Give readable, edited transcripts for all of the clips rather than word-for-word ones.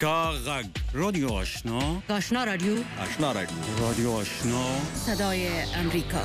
کاغذ رادیو آشنا آشنا رادیو رادیو آشنا صدای امریکا.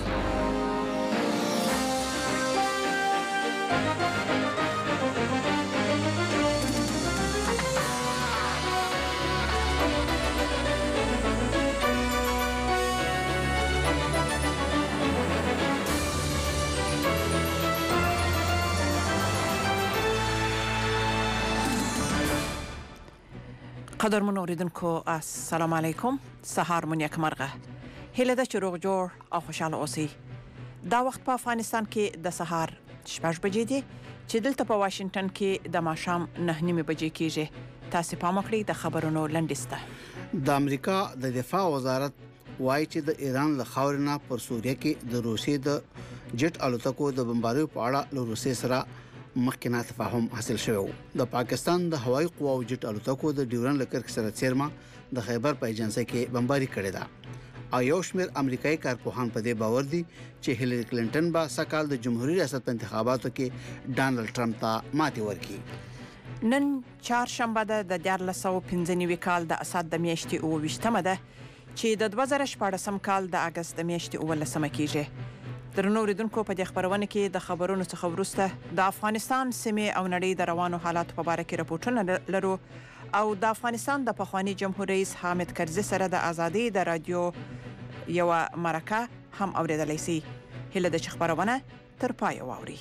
قدرمن اوریدونکو السلام علیکم. سهار مون یک مرغه. هیله ده چې روغ جوړ او خوشاله اوسئ. دا وخت په افغانستان کې د سهار 6 بجې دي چې دلته په واشنگټن کې د ماښام 9:30 بجې کېږي. تاسو په مکړی د خبرونو لنډسته. د امریکا د دفاع وزارت وایي چې د ایران له خاورنا پر سوریه کې د روسي د جټ الوتکو د بمباریو په اړه له روسي سره مخکنه تفاهم حاصل شوی. د پاکستان د هوایي قواو جټ الوتکو د ډیورن لکرک سره څیرما د خیبر په ایجنسی کې بمباری کړې ده. او یو شمېر امریکایي کارپوهان په دې باور دي چې هیلری کلینټن به سکهال د جمهوریت ریاست په انتخاباتو کې ډانلډ ټرمپ ته ماتې ورکړي. نن چهارشنبه د 1995 کال د اساد د میاشتې 28مه ده چې د 2014 کال د اگست د میاشتې 19مه کېږي. درنو اوریدونکو په دې خبرونه کې د خبرونو څخه وروسته د افغانستان سیمه او نړۍ د روانو حالاتو په اړه کې راپورټونه لرو او د افغانستان د پخوانی جمهور رئیس حامد کرزي سره د ازادي د رادیو یو مرکه هم اوریدلای شي. هله د خبرونه تر پای واوري.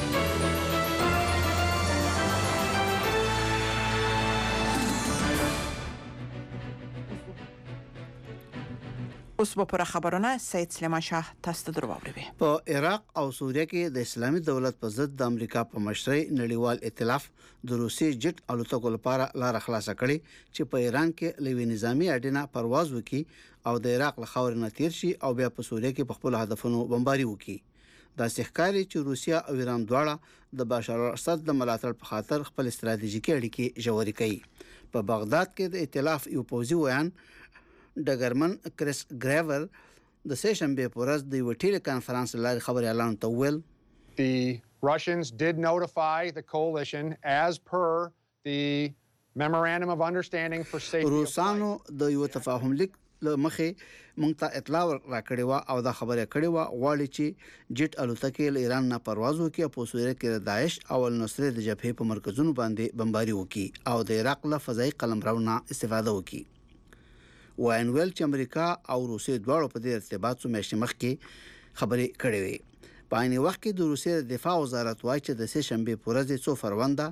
اوس په پر خبرونه سید سلیمان شاه تاسو ته دروغوري. په عراق او سوریه کې د اسلامي دولت په ضد د امریکا په مشرۍ نړیوال ائتلاف د روسي جټ الوتکو لپاره لار خلاصه کړي چې په ایران کې لوی نظامی اډینه پرواز وکړي او د عراق له خاورې نه تیر شي او بیا په سوریه کې په خپل هدفونو بمباري وکړي. دا ښکاري چې روسیا او ایران دواړه د بشار الاسد د ملاتړ په خاطر خپل ستراتیژیکي اړیکې ژورې کوي. په بغداد کې د ائتلاف یو پوځي ویان ډګرمن کریس ګریور د سشنبه په ورځ د یو ټیلی کانفرنس لاري خبري اعلان ته ویل The Russians did notify the coalition as per the memorandum of understanding for safety. روسانو د یو تفاهم لیک مخه مونږ ته اطلاع راکړې و او دا خبره کړې و غواړي چې جټ الوتکې له ایران نه پرواز وکړي او په سوریه کې د داعش او النصره د جبهې په مرکزونو باندې بمباري وکړي او د عراق له فضایي قلمرو استفاده وکړي. وین ویل چې امریکا او روسیې دواړو په دې ارتباط سو میاشتې مخکې خبرې کړې وي. په عین وخت کې د روسیې د دفاع وزارت وایي چې د سشنبه په ورځ 2 فروند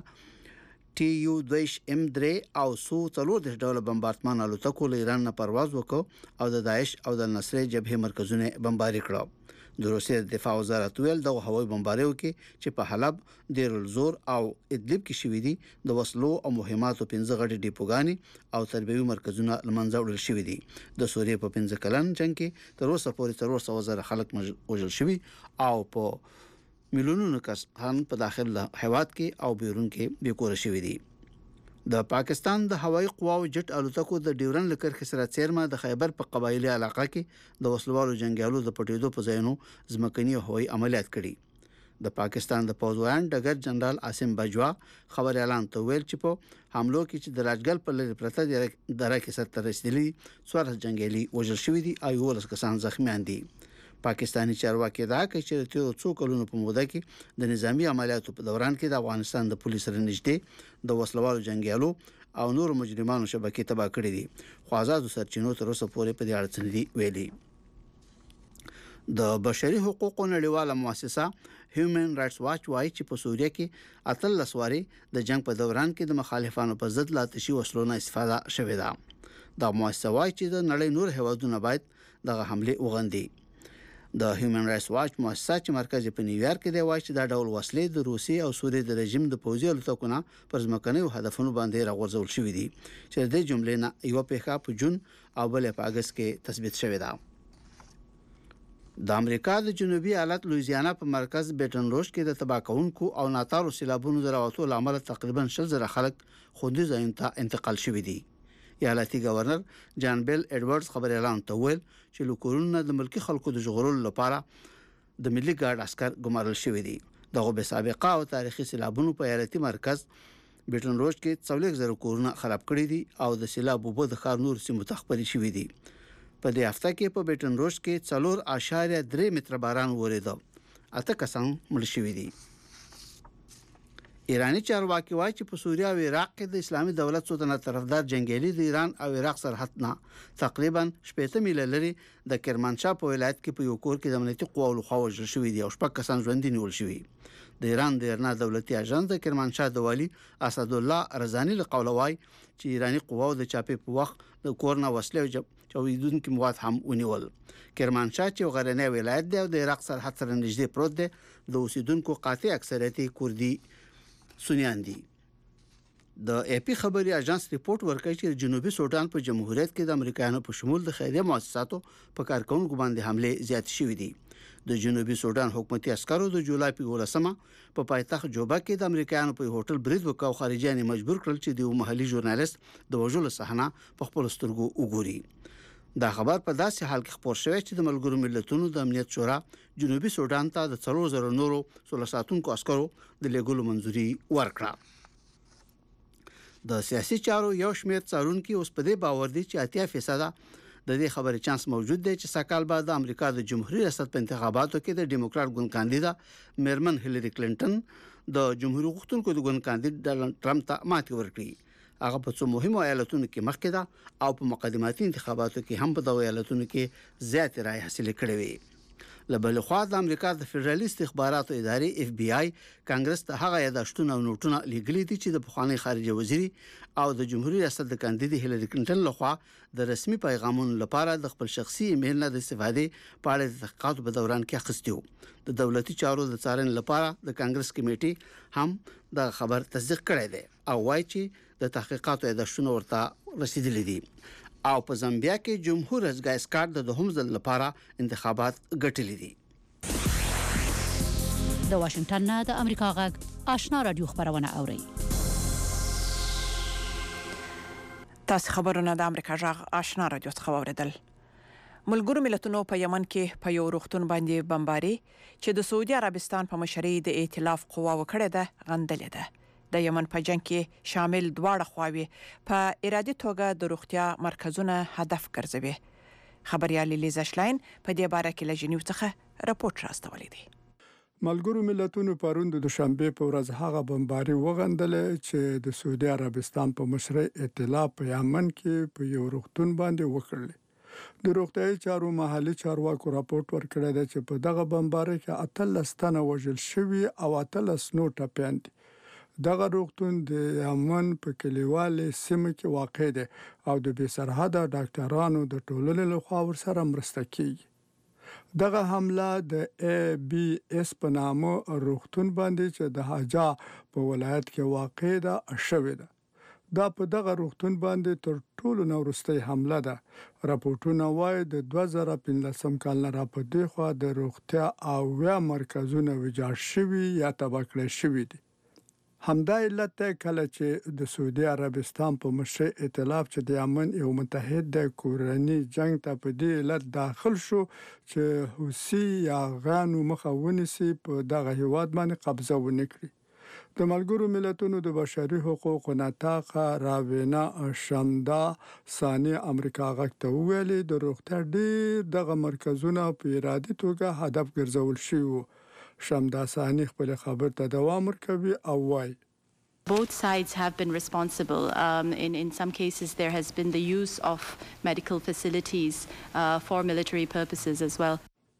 TU-2M3 او سو 40 ډول بمبارډمان الوتکو له ایران نه پرواز وکړ او د داعش او د نصرې جبهې مرکزونه بمباري کړو. د روسیې د دفاع وزارت ویل د هوایي بمباریو کې چې په حلب، دیر الزور او ادلب کې شوې دي د وسلو او مهماتو 15 غټي ډیپوګانی او تربیوي مرکزونه لمنځه وړل شوې دي. د سوریې په 15 کلن جنگ کې تر اوسه پورې 300,000 خلک وژل شوي او په میلیونونو کسان په داخل هیواد کې او بیرون کې بیکور شوي دي. د پاکستان د هوایي قواو جټ الوتکو د ډیورن لکرخ سره څیرما د خیبر په قبایلی علاقه کې د وسلوالو جنگیالو د پټېدو په ځایونو ځمکني هوایي عملیات کړي. د پاکستان د پوځوان ډګر جنرال عاصم بجوا خبر اعلان ته ویل چې په حملو کې چې د راجګل په لری پرته د راکې سره تر رسیدلی 14 جنگیالي وژل شوي دي او 11 کسان زخمیان دي. پاکستانی چارواکي دا کوي چې تیر څو کلونو په موده کې د نظامی عملیاتو په دوران کې د افغانستان د پولیسو سره نږدې د وسلوالو جنگیالو او نور مجرمانو شبکې تباه کړې دي. خو آزاد سرچینو تر اوسه پورې په دې اړه څه دي ویلي. د بشري حقوقو نړیواله مؤسسه هیومن رائټس واچ وايي چې په سوریه کې اتل لسواري د جنگ په دوران کې د مخالفانو په ضد لا تشي وسلو نه استفاده شوې ده. دا مؤسسه وايي چې د نړۍ نور هیوادونه باید دغه حمله وغندي. د هیومن رائټس واچ مؤسسه چې مرکز په نیویارک کې دی وايي چې دا ډول وسلې د روسي او سوریې د رژیم د پوځي الوتکو پر ځمکنیو هدفونو باندې راغورځول شوې دي چې د جملې نه یو پیښه په جون او بل په اگست کې تثبیت شوې ده. د امریکا د جنوبي ایالت لویزیانا په مرکز بیټن روش کې د تباکونکو او ناتارو سیلابونو دراوتو لامل تقریبا 60,000 خلک خوندي ځایونو ته انتقال شوي دي. ایالتي گورنر جان بیل ایډورډز خبر اعلان ته ویل چې لکورونه د ملکی خلکو د ژغورلو لپاره د ملي ګارد عسكر ګمارل شوي دي. دغه به سابقه او تاریخي سیلابونو په ایالتي مرکز بیټن روز کې 40,000 کورونه خراب کړي دي او د سیلاب وبو د ښار نور سیمو ته خپرې شوې دي. په دې هفته کې په بیټن روز کې 4.3 متره باران وریده. 8 کسان مړ شوي دي. ایرانی چارواکي وایي چې په سوریه او عراق کې د اسلامي دولت سلطنت طرفدار جنگیالي د ایران او عراق سرحد نه تقریبا 80 میله لري د کرمانشاه په ولایت کې په یو کور کې د امنیتي قواو لخوا وژل شوي دي او 6 کسان ژوندي نیول شوي. د ایران د ارنا دولتي اژانس د کرمانشاه د والی اسد الله رضانی له قوله وایي چې ایرانی قواو د چاپې په وخت د کورنا وسلې او چاویدونکو مواد هم ونیول. کرمانشاه چې غرنی ولایت دی او د عراق سرحد سره نږدې پروت دی د اوسیدونکو قاطع اکثریت کوردي سنیان دي. د اي پی خبري اژانس ریپورت ورکړي چې جنوبي سودان په جمهوریت کې د امریکایانو په شمول د خیریه مؤسساتو په کارکونکو باندې حمله زیات شوې دي. د جنوبي سودان حکومتي عسکرو د جولای په 18مه په پایتخت جوبا کې د امریکایانو په هوټل برید وکاو خارجيان مجبور کړل چې د محلي ژورنالیست د وژلو صحنه په خپل سترګو وګوري. دا خبر په داسې حال کې خبر شوی چې د ملګرو ملتونو د امنیت شورا جنوبي سودان ته د 3000 نورو سولساتونکو عسکرو د لګولو منځوري ورکړه. د سیاسي چارو یو شمېر څارونکو اوس په دې باور دي چې 80% د دې خبرې چانس موجود دی چې سکهال بعد د امریکا د جمهوریت ریاست په انتخاباتو کې د ډیموکرات ګوند کاندیدا میرمن هیلری کلینټن د جمهوریت غوښتونکو د ګوند کاندید ډونالد ټرمپ ته ماتې ورکړي. هغه په څو مهمو ایالتونو کې مخکې ده او په مقدماتي انتخاباتو کې هم په دغه ایالتونو کې زیات رائے حاصل کړې وي. لبل خو د امریکا د فدرالي استخباراتو ادارې اف بی آی کانګرس ته هغه یادښتونه او نوټونه لیږلي دي چې د پخوانی خارجه وزیر او د جمهوریت ریاست د کاندید هیلری کلینټن لخوا د رسمي پیغامونو لپاره د خپل شخصي ایمیل نه د استفادې په اړه د تحقیقاتو په دوران کې اخیستیو. د دولتي چارو د څارنې لپاره د کانګرس کمیټې هم د خبر تصدیق کړی دی او وایي چې د تحقیقاتو یادښتونه ورته رسیدلي دي. او په زامبیا کې جمهور ازګای سکاټ د دوهم ځل لپاره انتخابات ګټلي دي. د واشنگټن نه د امریکا غږ آشنا رادیو خبرونه اوري. تاسو خبرونه د امریکا غږ آشنا رادیو څخه اوریدل. ملګرو ملتونو په یمن کې په یو روغتون باندې بمباري چې د سعودي عربستان په مشرۍ د ائتلاف قوا وکړه ده غندلې ده. د یمن په جنگ کې شامل دواړه خواوې په ارادي توګه د روغتیا مرکزونه هدف ګرځوي. خبريال لیزا شلاین په دې باره کې له جنیو څخه راپورټ راستولی دی. ملګرو ملتونو پروند د شنبه په ورځ هغه بمباري وغندل چې د سعودي عربستان په مشرۍ ائتلاف په یمن کې په یو روغتون باندې وکړل. د روغتیايي چارو محلي چارواکو راپورټ ورکړی دی چې په دغه بمباري کې 18 تنه وژل شوي او 18 نور ټپيان دي. دغه روغتون د یمن په کلیوالي سیمه کې واقع دی او د بې سرحده ډاکټرانو د ټولنې لخوا ورسره مرسته کیږي. دغه حمله د ای بی اس په نامه روغتون باندې چې د حجا په ولایت کې واقع ده شوې ده. دا په دغه روغتون باندې تر ټولو نورستۍ حمله ده. راپورټونه وايي د 2015 کال نه را پدې خو د روغتیا او ویا مرکزونه ویجاړ شوي یا تباه کړل شوي دي. همدا علت دی کله چې د سعودي عربستان په مشرۍ ائتلاف چې د یمن یو متحد د کورنۍ جنگ ته په دې علت داخل شو چې حوثي یا غانو مخه ونیسي په دغه هیواد باندې قبضه ونکړي. د ملګرو ملتونو د بشري حقوقو نطاقه راوینا شمدا ثاني امریکا غږ ته ویلي د روغتیا ډېر دغه مرکزونه په ارادي توګه هدف ګرځول شوي. شمدا ثاني خپل خبر ته دوام ورکوي او وايي Both sides have been responsible. In some cases, there has been the use of medical facilities for military purposes as well.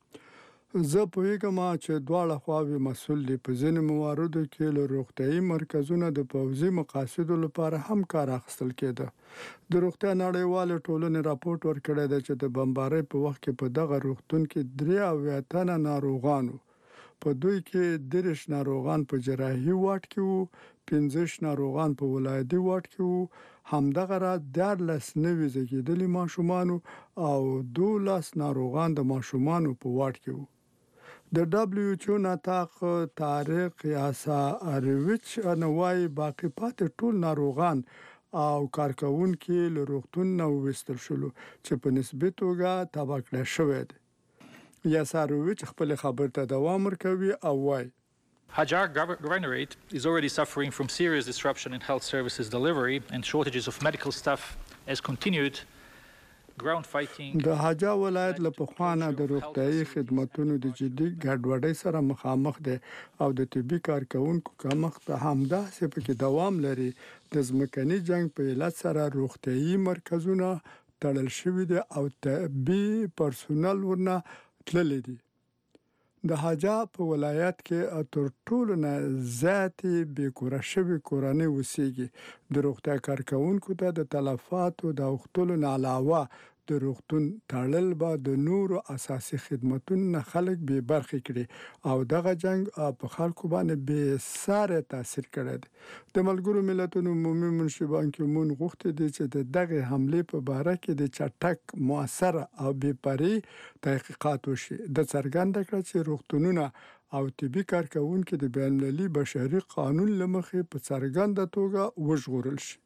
زه پوهیږم چې دواړه خواوې مسؤل دي. په ځینې مواردو کې له روغتیايي مرکزونو د پوځي مقاصدو لپاره هم کار اخیستل کېده. د روغتیا نړیوالې ټولنې راپورټ ورکړی دی چې د بمبارۍ په وخت کې په دغه روغتون کې 93 تنه ناروغانو په دوی کې 30 ناروغان په جراحي واټ کې وو، 15 ناروغان په ولایتي واټ کې وو، همدغه را 14 نوي زیږیدلي ماشومان او 12 ناروغان د ماشومانو په واټ کې وو. د دبليو ایچ او نطاق طارق یاسا ارویچ نوای باقی پاتې ټول ناروغان او کارکونکو له روغتون نه وستل شول چې په نسبي توګه تباه کړل شوی دی. یاسارویچ خپل خبر ته دوام ورکوي او وايي Hajar Governorate is already suffering from serious disruption in health services delivery and shortages of medical staff as continued ground fighting. د حجا ولایت له پخوانه د روغتیايي خدماتو د جدي ګډوډۍ سره مخامخ دی او د طبي کارکونکو کمښت همداسې پکې دوام لري. د ځمکني جنگ په علت سره روغتیايي مرکزونه تړل شوي دي او طبي پرسونل ورنه تللی دي. د حجا په ولایت کې تر ټولو نه زیاتې بېکوره شوي کورنۍ اوسېږي. د روغتیا کارکونکو ته د تلفاتو د اوښتلو نه علاوه د روغتون تړل به د نورو اساسي خدماتو نه خلک بې برخې کړي او دغه جنگ په خلکو باندې بې ساري تاثیر کړی دی. د ملګرو ملتونو عمومي منشي بان کی مون غوښتي دي چې د دغه حملې په باره کې د چټک موثر او بې پرې تحقیقات وشي. د څرګنده کړ چې روغتونونه او طبي کارکونکو د بین المللي بشري قانون لمخې په څرګنده توګه وژغورل شي.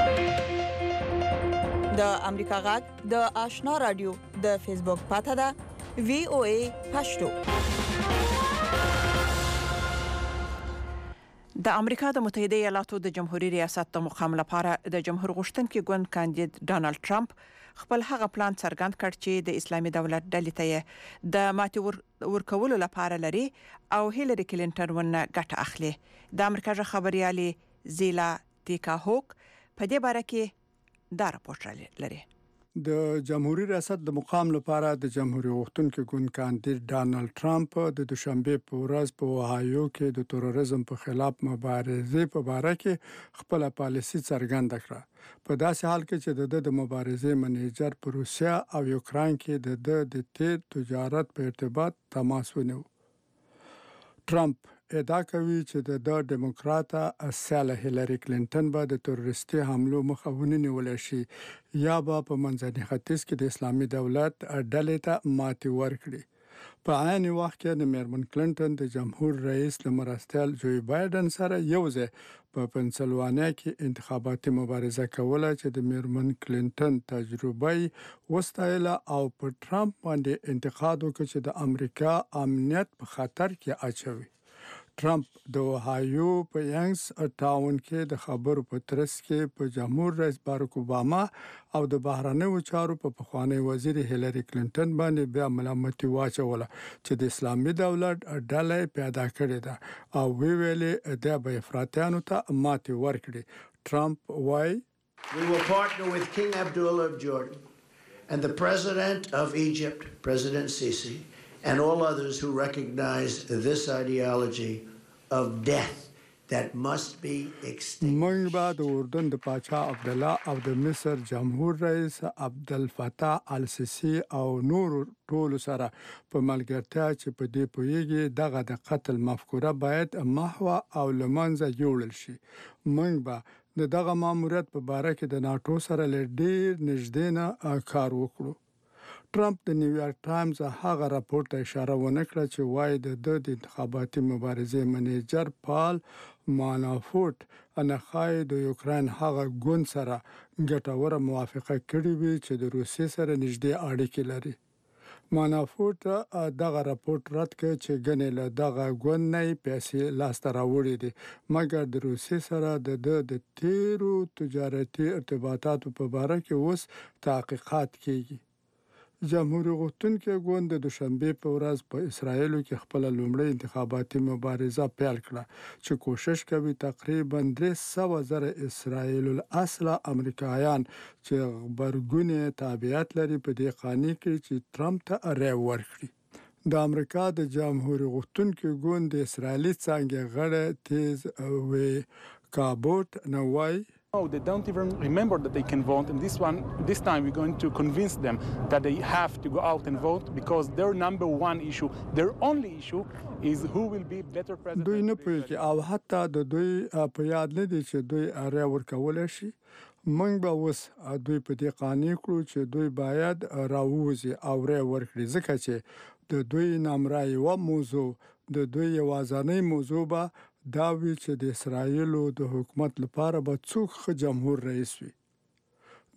د امریکا غږ د آشنا رادیو د فیسبوک پاته ده VOA پښتو. د امریکا د متحده ایالاتو د جمهوریت ریاست د مقام لپاره د جمهور غوښتونکي ګوند کاندید ډانلډ ټرمپ خپل هغه پلان څرګند کړ چې د اسلامي دولت ډلې ته د ماتې ورکولو لپاره لري او هیلری کلینټن ونه ګټه اخلي. د امریکا ژبه خبريالي زیلا دیکا هوک په دې باره کې دا راپورټ لري. د جمهوریت ریاست د مقام لپاره د جمهوریت غوښتونکي ګوند کاندید ډانلډ ټرمپ د دوشنبه په ورځ په اوهایو کې د تروریزم په خلاف مبارزې په اړه کې خپل پالیسي څرګنده کړه. په داسې حال کې چې د مبارزې منیجر په روسیا او یوکرين کې د تیل تجارت په ارتباط تماس ونیو. ټرمپ ادعا کوي چې د ډیموکراټه سیاله هیلری کلینټن به د تروریستي حملو مخه ونیول شي یا به په منځني ختیځ کې د اسلامي دولت ډلې ته ماتې ورکړي. په عین وخت کې د میرمن کلینټن د جمهور رئیس لمرستیال جوی بایدن سره یوځای په پنسلوانیا کې انتخاباتي مبارزه کوله چې د میرمن کلینټن تجربه وستایله او په ټرمپ باندې انتقاد وکړ چې د امریکا امنیت په خطر کې اچوي. ټرمپ د اوهایو په ینګز ټاون کې د خبرو په ترڅ کې په جمهور رئیس باراک اوباما او د بهرنیو چارو په پخوانی وزیر هیلری کلینټن باندې بیا ملامتي واچوله چې د اسلامي دولت ډلې پیدا کړې ده او ویلې د به افراطیانو ته ماتې ورکړي. ټرمپ وایي We will partner with King Abdullah of Jordan and the President of Egypt, President Sisi, and all others who recognize this ideology of death that must be extinguished. موږ به د اردن د پاچا عبد الله او د مصر جمهور رئیس عبدالفتاح السیسی او نور ټول سره په ملګرتیا چې په دې پویږي دغه د قتل مفکوره باید محو او لمنځه یوړل شي. موږ به دغه ماموریت په باره کې د ناتو سره ډیر نږدې نه کار وکړو. ټرمپ د نیویارک ټایمز هغه راپور ته اشاره ونه کړه چې وایي د انتخاباتي مبارزې منیجر پال مانافورت انخای د یوکرين هغه ګوند سره ګټوره موافقه کړې وي چې د روسیې سره نږدې اړیکې لري. مانافورت دغه راپور رد کړ چې ګنې له دغه ګوند نه پیسې لاسته راوړي دي مګر د روسیې سره د تیرو تجارتي ارتباطاتو په اړه کې اوس تحقیقات کیږي. جمهوریت غوښتونکي ګوند د دوشنبه په ورځ په اسرایل کې خپل لومړی انتخاباتي مبارزه پیل کړه چې کوشش کوي تقریبا 300,000 اسرایل الاصل امریکایان چې خبرګونې تابعیت لري په دې قانون کې چې ټرمپ ته رای ورکړي. د امریکا د جمهوریت غوښتونکي ګوند د اسرایلی څنګه غړي تیز وی کابوت نوای No, they don't even remember that they can vote, and this time we're going to convince them that they have to go out and vote because their number one issue, their only issue is who will be better president. دوی نه پوهیږي او حتی د دوی په یاد نه دي چې دوی رای ورکول شي. موږ به اوس دوی په دې قانون کړو چې دوی باید راووزي او رای ورکړي ځکه چې د دوی نامرای و موضوع د دوی یوازینی موضوع به دا وی چې د اسرایل د حکومت لپاره به څوک جمهور رئیس وي.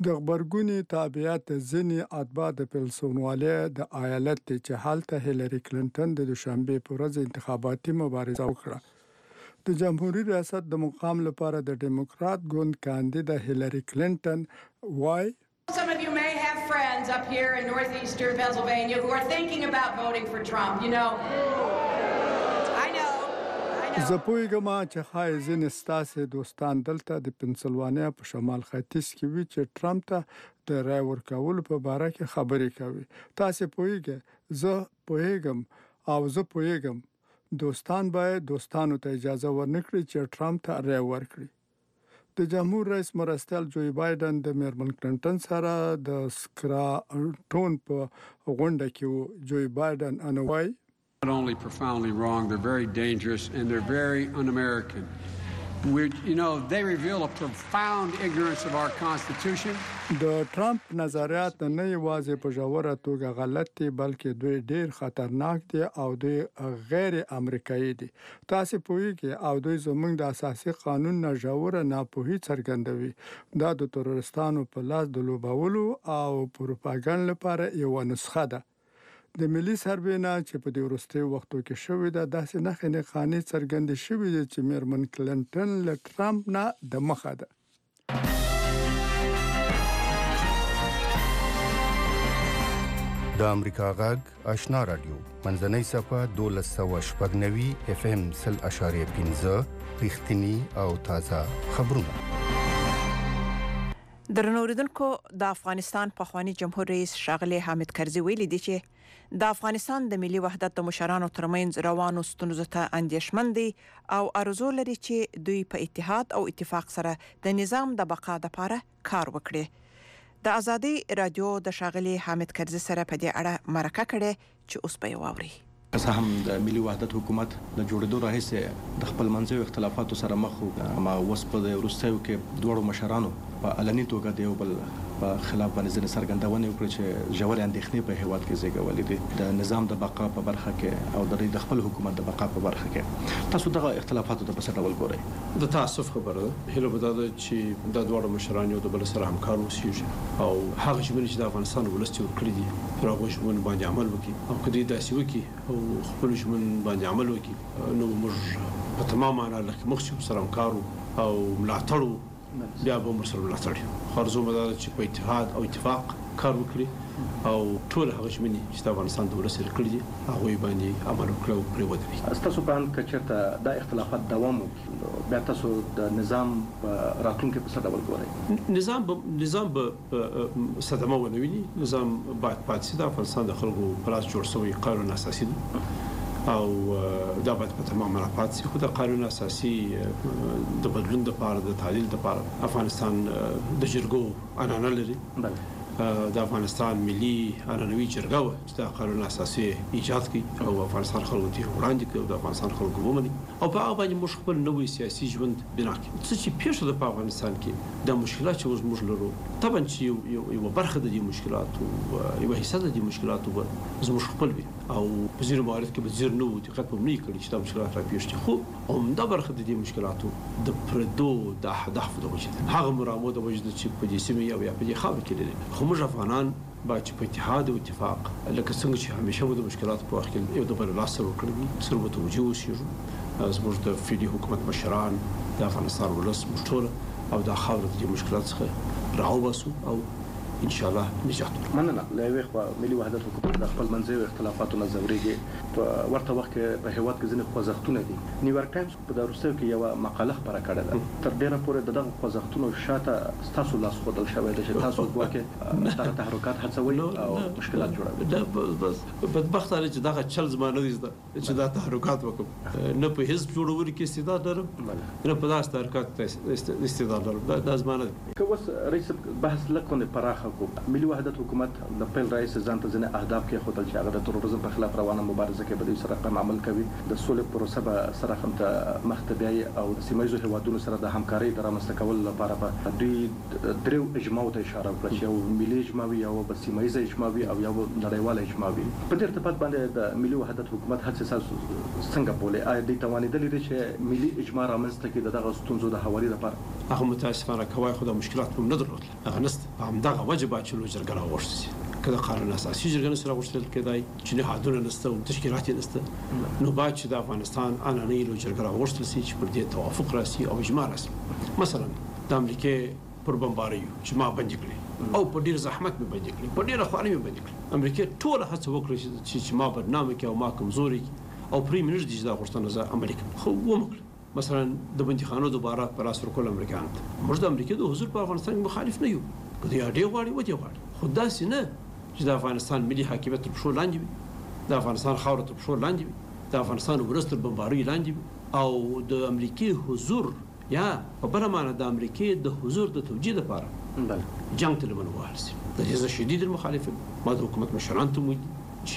د خبرګونې تابعیت ځینې اتباع د پلسونوالیا د ایالت چې حالته هیلری کلینټن د دوشنبه په ورځ انتخاباتي مبارزه وکړه د جمهوریت ریاست د مقام لپاره د دیموکرات ګوند کاندید هیلری کلینټن وای Some of you may have friends up here in northeastern Pennsylvania who are thinking about voting for Trump. You know, I know. زه پوهیږم چې ښایي ځینې ستاسې دوستان دلته د پنسلوانیا په شمال ختیځ کې وي چې ټرمپ ته د رای ورکولو په باره کې خبرې کوي. تاسې پوهیږئ، زه پوهیږم دوستان باید دوستانو ته اجازه ورنکړي چې ټرمپ ته رای ورکړي. د جمهور رئیس مرستیال جوی بایدن د میرمن کلینټن سره د سکراټون په غونډه کې جوی بایدن انوای not only profoundly wrong, they're very dangerous and they're very un-American. They reveal a profound ignorance of our Constitution. د ټرمپ نظریات نه یوازې په ژوره توګه غلط دي بلکې دوی ډېر خطرناک دي او دوی غیر امریکایي دي. تاسو پوهیږئ او دوی زموږ د اساسي قانون نه ژوره ناپوهي څرګندوي. دا د تروریستانو په لاس د لوبولو او پروپاګاندا لپاره یو نسخه ده. د ملي سروې چې په دې وروستي وختو کې شوې ده داسې نښې نښانې څرګندې شوې دي چې میرمن کلینټن له ټرمپ نه د مخه ده. د امریکا غږ آشنا رادیو منځنۍ صفه 1290 FM 0.15 رښتینی او تازه خبرونه. درنوریدونکو د افغانستان پخوانی جمهور رئیس ښاغلی حامد کرزي ویلي دی چې د افغانستان د ملي وحدت د مشرانو ترمنځ روانو ستونزو ته اندېښمن دي او ارزو لري چې دوی په اتحاد او اتفاق سره د نظام د بقا لپاره کار وکړي. د ازادي رادیو د ښاغلی حامد کرزي سره په دې اړه مرکه کړې چې اوس به یې واورئ. که هم د ملي وحدت حکومت د جوړېدو راهیسې د خپل منځي اختلافاتو سره مخ وو، اما اوس په وروستیو کې دوړو مشرانو په علني توګه د یو بل په خلاف باندې ځینې څرګندونې وکړې چې ژورې اندېښنې په هیواد کې زیږولې دي د نظام د بقا په برخه کې او د خپل حکومت د بقا په برخه کې. تاسو دغه اختلافاتو ته په څه ډول ګورئ؟ د تاسف خبره ده، هیله به دا ده چې دا دواړه مشران یو د بل سره همکار اوسېږي او هغه ژمنې چې د افغانستان ولس یې ورکړي دي پر هغو ژمنو باندې عمل وکړي او که دوی داسې وکړي او خپل ژمن باندې عمل وکړي نو موږ په تمام معنا لکه مخ چې سره همکار او ملاتړ بیا به موږ سره ملاتړ خرزو مدار چې په اتحاد او اتفاق کار وکړي او ټول هغه ژمنې چې د افغانستان د ولس لري کړي دي هغه باندې عمل وکړي او پرې ودرېږي. تاسو په اند کې چېرته دا اختلافات دوام وکړي بیا تاسو د نظام راتلونکي په څه ډول ګورئ؟ نظام به صدمه ونه ویني. نظام باید پاتې شي. د افغانستان د خلکو په لاس جوړ شوی قانون اساسي دی او دا باید په تمام مرافات سي. خو د قانون اساسي د بدلون لپاره د تعدیل لپاره افغانستان د جرګو عنعنه لري. د افغانستان ملي عنعنوي جرګه و چې د قانون اساسي ایجاد کړي او افغانستان خلکو ته وړاندې کړي او د افغانستان خلکو ومني او په هغه باندې موږ خپل نوې سیاسي ژوند بنا کړو. څه چې پیښ ده په افغانستان کې د مشکلات چې موږ لرو طبعا چې یو برخه د دې مشکلاتو یو حصہ د دې مشکلاتو زموږ خپل وي او په ځینو موارد کې به زیر نو دقت به نه کړي چې دا مشکلات راپېښ دي. خو عمده برخه د دې مشکلاتو د پردو د اهداف د وجې هغه مرامو د وجې چې په دې سیمه یا په دې خاوره کې لري. خو موږ افغانان باید چې په اتحاد او اتفاق لکه څنګه چې همیشه مو د مشکلاتو په وخت کې یو د بل لاس سره وکړو سره متوجه اوسېږو. زموږ د فعلي حکومت مشران د افغانستان ولس موږ ټول او د خاوره د مشکلات څخه راوباسو او ان شاء الله نجات ورکړو. مننه. له یوې خوا ملي وحدت حکومت د خپل منځي اختلافاتو نه ځورېږي. په ورته وخت کې په هیواد کې ځینې خوځښتونه دي. نیویارک ټایمز په وروستیو کې یو مقاله خپره کړې ده. تر ډېره پورې دغه خوځښتونو شاته ستاسو لاس ښودل شوی دی چې تاسو ګواکې دغه تحرکات هڅوي او مشکلات جوړوي. بس بدبخت علي چې دغه چل زمانه دي چې دا تحرکات وکړم نه په حزب جوړولو کې استعداد لرم نه په داسې تحرکات استعداد لرم. دا زمانه دي. که اوس رئیس بحث لکه پراخه ملي وحدت حکومت د خپل رئیس ځان ته ځینې اهداف کې خپل چې هغه د تروریزم په خلاف روانه مبارزه کې به دوی سره عمل کوي. د سولې پروسه به سره هم ته مخته بیایي او د سیمه ییزو هیوادونو سره د همکارۍ د رامنځته کولو لپاره به دوی درېو اجماعو ته اشاره وکړه چې یو ملي اجماع وي یو به سیمه ییزه اجماع وي او یو نړیواله اجماع وي. په دې ارتباط باندې د ملي وحدت حکومت هڅې څنګه بولي؟ آیا دوی توانېدلي دي چې ملي اجماع رامنځته کړي د دغه ستونزو د هواري لپاره؟ هغه متاسفانه کوي خو د مشکلات په نه درلود هغه نست همدغه وجبه چې لوی جرګه راوښتي شي کله قانون اساسي جرګه سره غوښتل کېدای چې نه حدونه نسته او تشکیلات نسته نو باید چې د افغانستان اناني لوی جرګه راوښتل شي چې پر دې توافق راسي او اجماع راسي مثلا د امریکای پر بمباریو چې ما بندي کړی او په ډیر زحمت مې بندي کړی په ډیره خواري مې بندي کړی امریکای ټول هڅه وکړه چې ما بدنامه کړي او ما کمزوري او پریم منسټر دې دا غوښتنه زه عملي کړم خو ومکړه مثلا د بندیخانو دوباره پر اثر کول امریکایان موږ د امریکای د حضور په افغانستان کې مخالف نه یو کله یې ډیر غواړي و دې غواړي خو داسې نه چې د افغانستان ملي حاکمیت تر پښو لاندې وي د افغانستان خاوره تر پښو لاندې وي د افغانستان ولس تر بمبارۍ لاندې وي او د امریکای حضور یا په بله معنی د امریکای د حضور د توجیه لپاره جنگ ته لمن وهل شي د دې زه شدید المخالف ما د حکومت مشران ته ویلي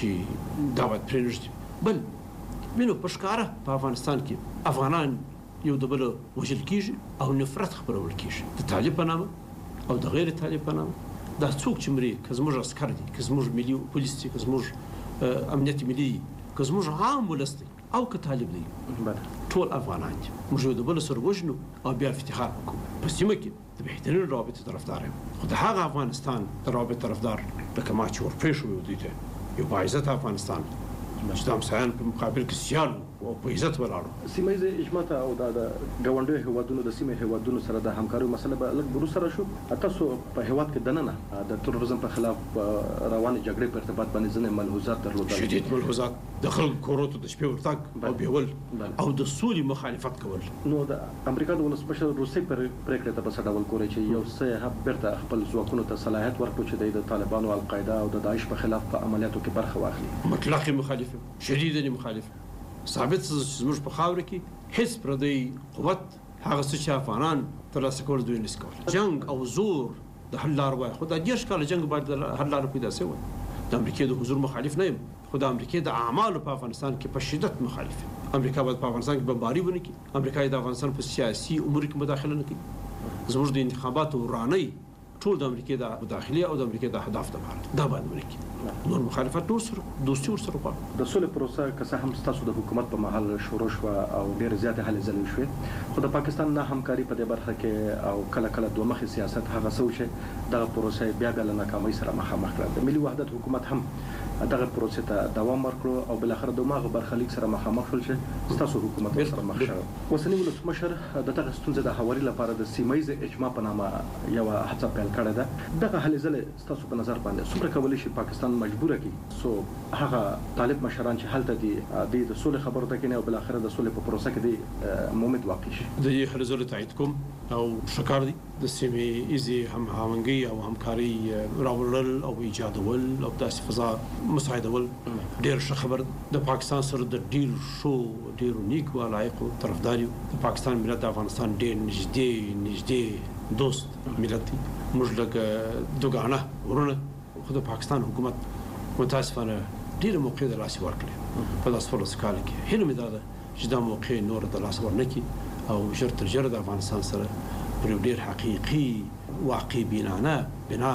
چې دا باید پرېنږدي بل مینو په ښکاره په افغانستان کې افغانان یو د بل وژل کېږي او نفرت خپرول کېږي د طالب په نامه او د غیر طالب په نامه دا څوک چې مري که زموږ عسکر دي که زموږ ملي پولیس دي که زموږ امنیت ملي دي که زموږ عام ولس دی او که طالب دی ټول افغانان دي موږ یو د بل سره وژنو او بیا افتخار وکړو په سیمه کې د بهترین رابطې طرفدار یم خو د هغه افغانستان د رابطې طرفدار لکه ما چې ورپرېښوی و دوی ته یو باعزته افغانستان چې د همسایانو په مقابل کې سیال او په عزت ولاړو سیمه ییزه اجماع ته او د ګاونډیو هیوادونو د سیمې هیوادونو سره د همکارۍ مسله به لږ ورو سره شو تاسو په هیواد کې دننه د تروریزم په خلاف روانې جګړې په ارتباط باندې ځینې ملحوظات درلودل شدید ملحوظات د خلکو کورو ته د شپې ورتګ او بیول او د سولې مخالفت کول نو د امریکا د ولسمشر روسي پرېکړې ته په څه ډول کولی چې یو څه بیرته خپل ځواکونو ته صلاحیت ورکړو چې د طالبانو او القاعده او د داعش په خلاف په عملیاتو کې برخه واخلي مطلق مخالف شدید مخالف ثابت چې زموږ په خاوره کې هیڅ پردی قوت هغه څه چې افغانان ترلاسه کول دوی نشي کولی جنگ او زور د حل لار وای خو د 10 کال جنگ باید حل لار پیدا شي د امریکا د حضور مخالف نه یم خو د امریکا د اعمالو په افغانستان کې په شدت مخالف امریکا باید په افغانستان کې بمباري ونه کړي امریکا د افغانستان په سیاسي امور کې مداخله نه کوي زموږ د انتخاباتو ورانۍ ټول د امریکا د مداخله او د امریکا د اهداف لپاره دا باید ونه کړي نور مخالفت نور سره دوستي ورسره غواړي د سولې پروسه که څه هم ستاسو د حکومت په محل شروع شو او ډېر زیاتې هلې ځلې شوې خو د پاکستان نه همکاري په دې برخه کې او کله کله دوه مخې سیاست هغه څه چې دغه پروسه بیا له ناکامۍ سره مخامخ کړه د ملي وحدت حکومت هم دغه پروسه ته دوام ورکړو او بل اخر د ماغه برخلیک سره مخامخ شول چې ستاسو حکومت سره مخ شو اوسنی ولسمشر د دغه ستونزې د حوالي لپاره د سیمایي اجماع په نامه یو هڅه پیل کړې ده دغه هلې ځلې ستاسو په نظر باندې څومره کولی شي پاکستان مجبور کړي سو هغه طالب مشران چې هلته دي د سولې خبرو ته کېنه او بل اخر د سولې په پروسه کې دي مومد واقع شي د دې هلې ځلې تایید کوم او شکر دي د سیمې ایزي همغږي او همکاري راوړل او ایجادول او داسې فضا مساعدول ډېر ښه خبر د پاکستان سره د ډېرو نیکو علایقو طرفدار یو د پاکستان ملت د افغانستان ډېر نږدې دوست ملت دی موږ لکه دوګانه ورونه خو د پاکستان حکومت متاسفانه ډېره موقع د لاسه ورکړې په 10 کال کې هیله مې دا ده چې دا موقع نور د لاسه ورنکړي او ژر تر ژره د افغانستان سره پر یو ډېر حقیقي واقع بینانه بنا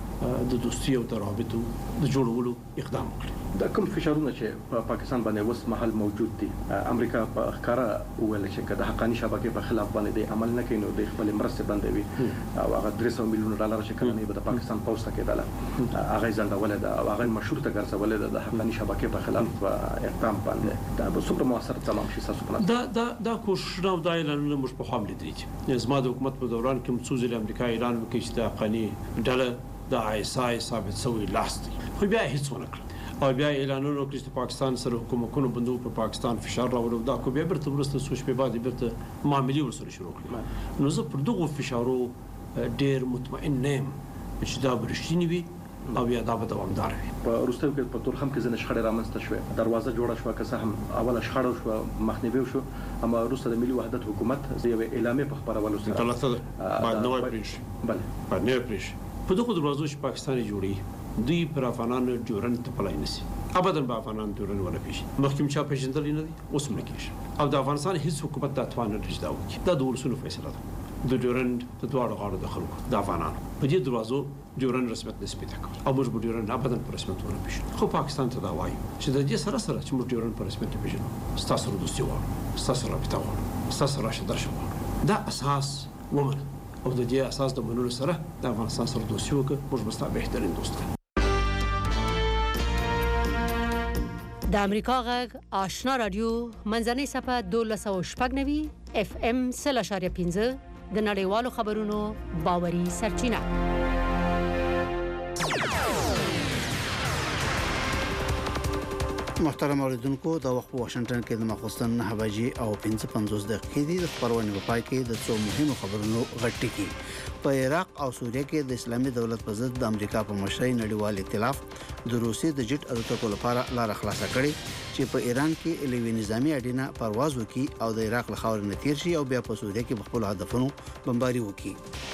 د دوستي او د رابطو د جوړولو اقدام وکړي د کوم فشارونه چې په پاکستان باندې اوس مهال موجود دي امریکا په ښکاره وویل چې د حقاني شبکې په خلاف باندې د عمل نه کوي نو د خپل مرستې بندوي او هغه 300 میلیون ډالر چې کله نه به د پاکستان پوسټ ته کېدله هغه ځنډولې ده او هغه مشروط ګرځولې ده د حقاني شبکې په خلاف اقدام باندې دا به څومره موثر تمام شي تاسو په نظر دا کوشش نو د اعلانونه موږ په خام لیدل زما د حکومت په دوران کې څو ځله امریکا اعلان وکړ چې د حقاني ډله د ISI ثابت شوی لاس دی خو بیا هیڅ ونه کړ او بیا اعلانونه وکړي چې پاکستان سره حکومتونو بندو په پاکستان فشار راوړو دا کو بیا برته ورسته سوچ په بعد برته معاملې ورسره شروع کړې نو زه پر دغه فشارو ډېر مطمئن نیم چې دا برښتینی وي او بیا دا به دوامدار وي په وروستیو کې په تورخم کې ځینې شخړې رامنځته شوې دروازه جوړه شوه که څه هم اوله شخړه شوه مخنیوي شو اما وروسته د ملي وحدت حکومت یوې اعلامیې په خپرولو سره غلطه ده باید نوی پرېږي باید نوی پرېږي په دغه دروازو چې پاکستان جوړي دوی پر افغانانو ډیورن ته پلای نسی ابدا به افغانان ډیورن ونه پیژني مخکې چا پیژندل نه دي اوس هم نه کېږي او د افغانستان هیڅ حکومت دا توان نه لري دا وکړي دا د ولسونو فیصله ده د ډیورن د دواړو غاړو د خلکو د افغانانو په دې دروازو ډیورن رسمیت نسبت کول او موږ به ډیورن ابدا پر رسمیت ونه پیژنو خو پاکستان ته دا وایي چې د دې سره چې موږ ډیورن پر رسمیت پیژنو ستاسو سره دوستي غواړو ستاسو سره رابطه غواړو ستاسو سره راشه درشه غواړو دا اساس ومنه او د دې اساس د منلو سره د افغانستان سره دوستي وکړه موږ به ستا بهترین دوستان. د امریکا غږ آشنا رادیو منځنۍ صفحه 1290 اف ام 0.15 د نړیوالو خبرونو باوري سرچینه. محترم اوریدونکو د وخت په واشنگټن کې د مخصوصن 9 بجې او 55 دقیقې د خبرونه په پای کې د څو مهمو خبرونو غټي کې په عراق او سوریه کې د اسلامي دولت په ضد د امریکا په مشرۍ نړیوال ائتلاف د روسي د جټ الوتکو لپاره لار خلاصه کړې چې په ایران کې الوی نظامی اډینه پرواز وکړي او د عراق له خاورې نه تیر شي او بیا په سوریه کې خپل هدفونو بمباري وکړي.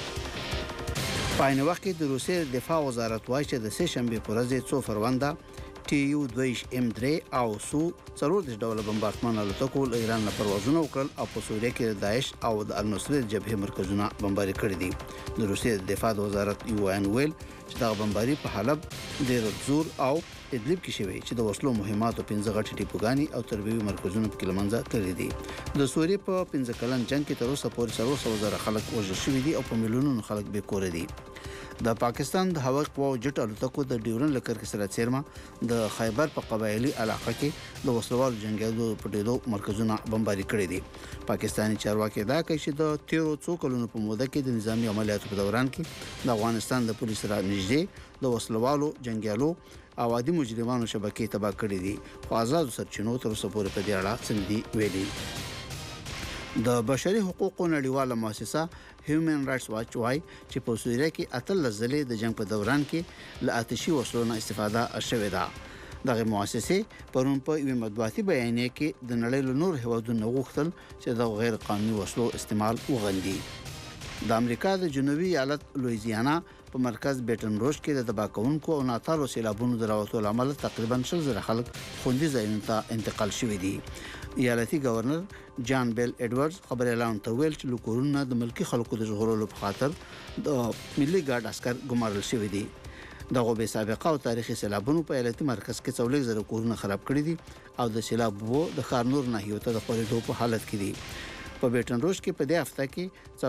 په عین وخت کې د روسي دفاع وزارت وايي چې د سه شنبه پر ورځ څو فرونده TU-2M3 او سو څلور د ډول بمبارډمان الوتکو له ایران نه پروازونه وکړل او په سوریه کې د داعش او د النصرې جبهه مرکزونه بمباري کړي دي. د روسیې دفاع وزارت UN ویل چې دا بمباري په حلب، دیر الزور او ادلب کې شوی چې د وسلو مهمات او 15 غټ ټیپوګانی او تربیوي مرکزونه په کلمنځه کړی دي. د سوریې په 15 کلن جنگ کې تر اوسه پورې 300,000 خلک وژل شوي دي او په میلیونونو خلک بې کور دي. د پاکستان د هوایي قواو جټ الوتکو د ډیورن لکر کې سره چیرما د خیبر په قبایلی علاقه کې د وسلوال جنگیالو په ډیرو مرکزونه بمباري کړي دي. پاکستاني چارواکي دا کوي چې د 13 څو کلونو په موده کې د نظامی عملیاتو په دوران کې د افغانستان د پولیسو سره نږدې د وسلوالو جنگیالو او عادي مجرمانو شبکې تباه کړې دي. خو آزاد سرچینو تر اوسه پورې په دې اړه څه دي ویلي. د بشري حقوقو نړیواله مؤسسه هیومن رائټس واچ وايي چې په سوریه کې اتل ځلې د جنگ په دوران کې له آتشي وسلو نه استفاده شوې ده. دغه مؤسسه پرون په یو مطبوعاتي بیانیه کې د نړۍ له نور هیوادونو غوښتل چې د غیر قانوني وسلو استعمال وغندي. د امریکا د جنوبي ایالت لویزیانا په مرکز بیټن روش کې د تباکونکو او ناتالو سیلابونو دراوتو لامل تقریبا 100,000 خلک خوندي ځایونو ته انتقال شوي دي. ایالتي گورنر جان بیل ایډورډز خبر اعلان ته ویل چې لکورونه د ملکی خلکو د ژغورلو په خاطر د ملي ګارد عسكر ګمارل شوی دي. دغه به سابقه او تاریخي سیلابونو په ایالتي مرکز کې 40,000 کورونه خراب کړي دي او د سیلاب وو د خارنور ناحیو ته د خورېدو په حالت کې دي. په بیټن روش کې په دې هفته کې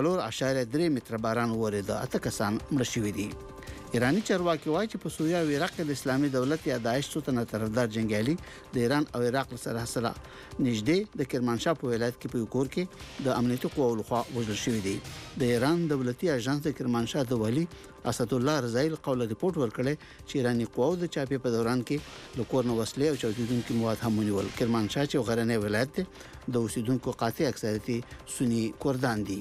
4.3 متره باران وریده، اته کسان مړ شوي دي. ایرانی چارواکي وایي چې په سوریه او عراق کې د اسلامي دولت یا داعش څخه طرفدار جنگیالي د ایران او عراق سره نږدې د کرمانشاه په ولایت کې په کور کې د امنیتي قواو لخوا وژل شوی دی. د ایران دولتي اژانس د کرمانشاه د ولی اسد الله رضای قوله ریپورت ورکړی چې ایرانی قواو د چاپی په دوران کې د کورن وسلې او چاودیدونکو مواد هم ونیول. کرمانشاه چې غرنی ولایت دی د اوسیدونکو قاطع اکثریت سنی کردان دي.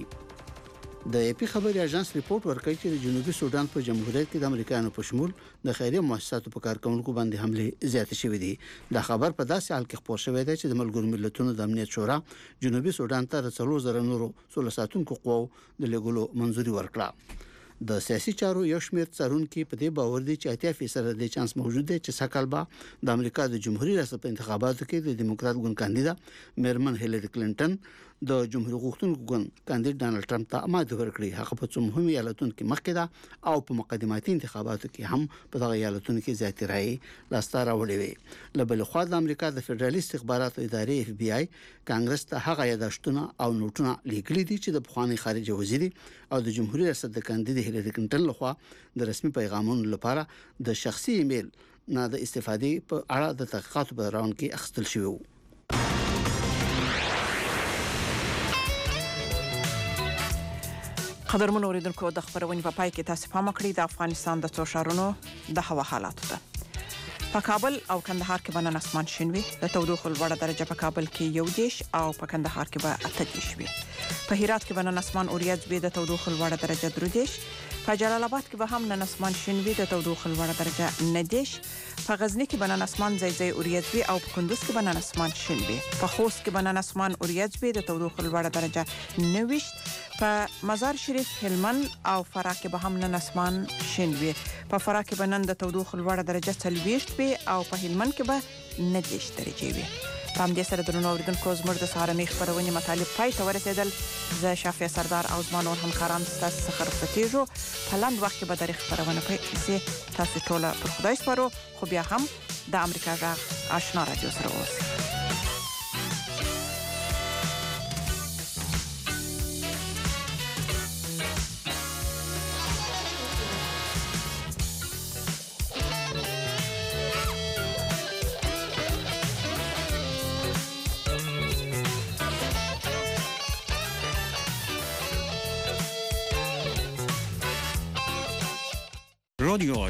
د ایپی خبري اژانس ریپورت ورکړي چې د جنوبي سودان په جمهوریت کې د امریکایانو په شمول د خیریه مؤسساتو په کارکونکو باندې حمله زیات شوې دي. دا خبر په داسې حال کې خبر شوی دی چې د ملګرو ملتونو د امنیت شورا جنوبي سودان ته 3,000 نورو سولساتونکو قواو د لګولو منځوري ورکړه. د سیاسي چارو یو شمېر څارونکو په دې باور دي چې 80% د چانس موجود دی چې سکهلبا د امریکا د جمهوریت ریاست په انتخاباتو کې د دیموکرات ګوند کاندیدا میرمن هیلری کلینټن د جمهوریت غوښتونکو ګوند کاندید ډانلډ ټرمپ ته ماته ورکړي. هغه په څو مهمو ایالتونو کې مخکې ده او په مقدماتي انتخاباتو کې هم په دغه ایالتونو کې زیاتې رائے لاسته راوړې وي. له بل خوا د امریکا د فدرالي استخباراتو ادارې FBI کانګرس ته هغه یادښتونه او نوټونه لیکلي دي چې د بخوانی خارجه وزیر او د جمهوریت ریاست د کاندید هیلری کلینټن لخوا د رسمي پیغامونو لپاره د شخصي ایمیل نه د استفادې په اړه د تحقیقاتو په دوران کې اخیستل شوی و. قدرمن اوریدونکو د خبرونې په پای کې تاسو پام کړئ د افغانستان د څو ښارونو د هوا حالات ته. په کابل او کندهار کې بنن اسمان شین وي، د تودوخې لوړه درجه په کابل کې 1 او په کندهار کې به 8 وي. په هرات کې بنن اسمان اوریځ وي، د تودوخې لوړه درجه 3. په جلال آباد کې به هم نن اسمان شین وي، د تودوخې لوړه درجه 9. په غزنی کې بنن اسمان ځای اوریځ وي او په کندوز کې بنن اسمان شین وي. په خوست کې بنن اسمان اوریځ وي، د تودوخې لوړه درجه 9. په مزار شریف، هلمند او فراه کې به هم نن اسمان شین وي. په فراه کې به نن د تودوخې لوړه درجه 40 وي او په هلمند کې به 9 درجه وي. په همدې سره درنو اوریدونکو زموږ د سهارنۍ خبرونې مطالب پای ته ورسېدل. زه شافیه سردار او زما نور همکاران ستاسو څخه رخصتېږو. په لنډ وخت کې به د خبرونه پیل تاسو ټوله پر خدای سپارو. خو بیا هم د امریکا غږ آشنا رادیو سره اوسئ. رادیو